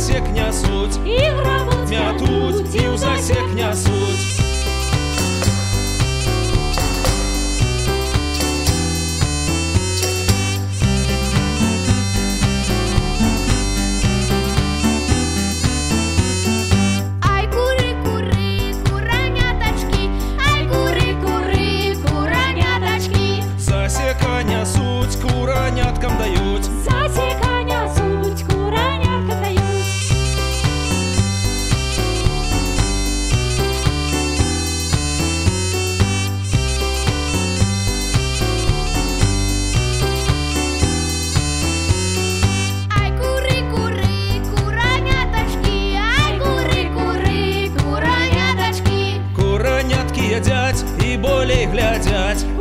засек нясуть, і в робот мятуть, і ў засек нясуть. Засека нясуть, кураняткам даюць. Засека нясуть, кураняткам даюць. Ай, куры, куры, куранятачкі, ай, куры, куры, куранятачкі. Кураняткі ядзяць і болей глядзяць.